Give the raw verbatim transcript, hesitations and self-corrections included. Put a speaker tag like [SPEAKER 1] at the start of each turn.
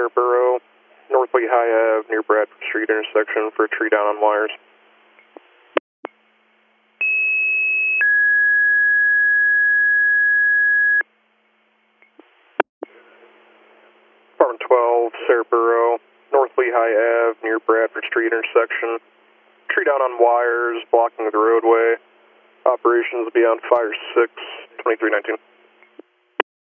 [SPEAKER 1] Sarah North Lehigh Ave near Bradford Street intersection for a tree down on wires. Apartment twelve, Sarah North Lehigh Ave near Bradford Street intersection. Tree down on wires, blocking the roadway. Operations will be on fire six, twenty-three nineteen.